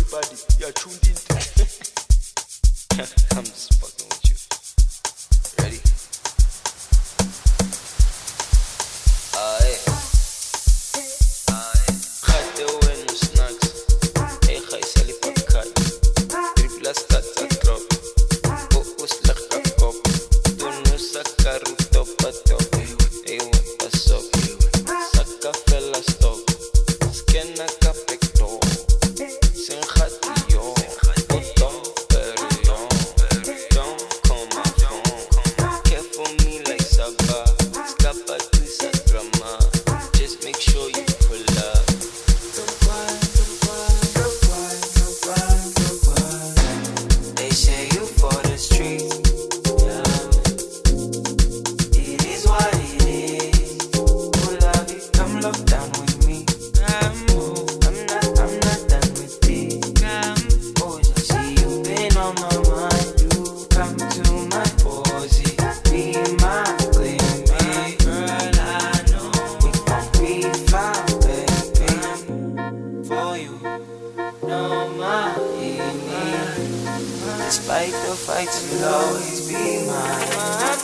everybody, you're tuned into. I'm just fucking with you. Ready? Gaat de win s'nachts. Hey, ga je zelf pakken. Tripla staat aan trop. Slag kop. Doe nu sacar top a top. Hey, wat pas op. Saka fella stop. Scanna capecto. Sin gatio. Bottom perion. Don't come my phone. Care for me like Saba. Scapa to sa drama. Just make sure you pull up. They say you for the streets. It is what it is. Pull up, come lock down with me. I'm not done with this. Oh, I see you been on my mind. You come to my posy. Be my queen, girl. I know we gon' be fine, baby. For you, no my enemy. Despite the fights, you'll always be mine.